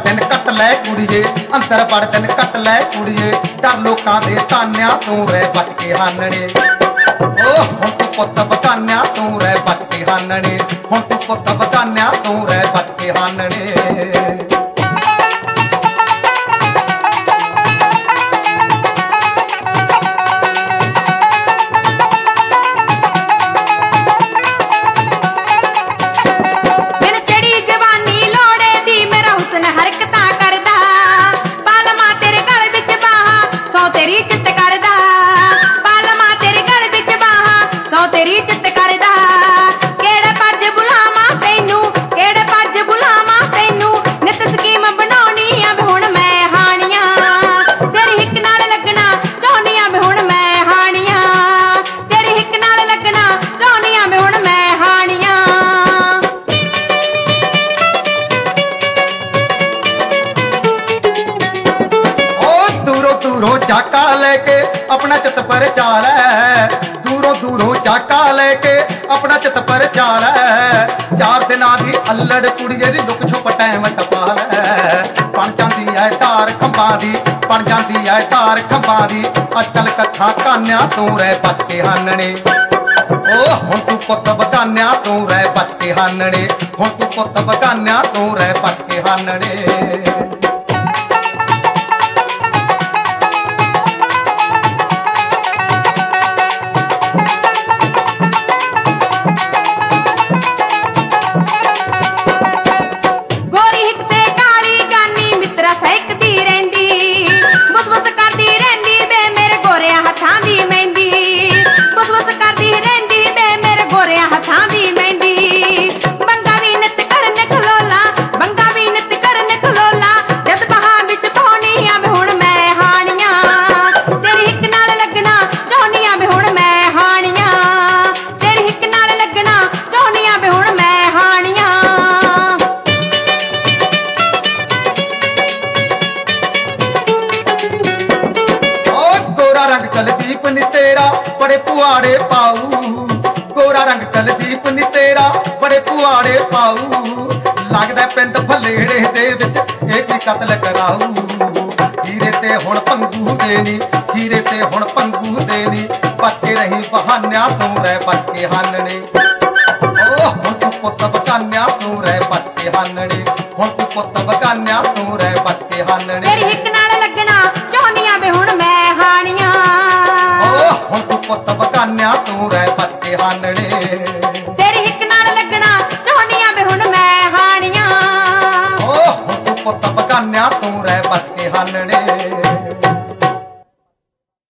दिन कट लै कुड़िए, अंदर बड़ दिन कट लै कुड़िए, डर लोकां दे तानियां तूं रह बच के हानने। ओ हुण तू पुत्त बगानिया तूं रह बच के हानने, हुण तू पुत्त बगानिया तूं रह बच के हानने। तेरी चित करदा पालमा तेरे गल विच बाहां सौ तेरी चित करदा केड़े पज बुलावा तैनू केड़े पज बुलावा तैनू नित स्कीम बनाउणी आ वे हुण मैं हाणियां तेरी हिक नाल लगना चाहुंदी आ वे हुण मैं हाणियां तेरी हिक नाल लगना चाहुंदी आ वे हुण मैं हाणियां। दूरों जाका लेके अपना चित पर चाल है, दूरों दूरों जाका लेके अपना चित पर चाल है। 4 दिनां दी अल्लड़ कुड़िए दी लुक छुप टाइम टपाल है, बन जांदी है ढार खंभां दी बन जांदी है ढार खंभां दी। अजकल कट्ठा कान्या तूं रह बच के हानने। ओ हुण तू पुत्त बगानिया तूं रह बच के हानने, हुण तू पुत्त बगानिया तूं रह बच के हानने। कलदीप नी तेरा बड़े पुआड़े पाऊ, गोरा रंग कलदीप नी तेरा बड़े पुआड़े पाऊ। लगदा पिंड भलेड़े दे विच इह कोई कतल कराऊ। हीरे ते हुण पंगू देनी हीरे ते हुण पंगू देनी, बच के रही बहानिया तूं रह बच के हानने। ओ हुण तू पुत्त बगानिया तूं रह बच के हानने, हुण तू पुत्त बगानिया तूं रह बच के हानने। तेरी हिक नाल लगना चाहुंदी आ वे हुण मैं हाणियां हुण तू पुत्त बगानिया तूं रह बच के हानने। तेरी हिक नाल लगना चाहुंदी आ वे हुण मैं हाणियां हुण तू पुत्त बगानिया तूं रह बच के हानने।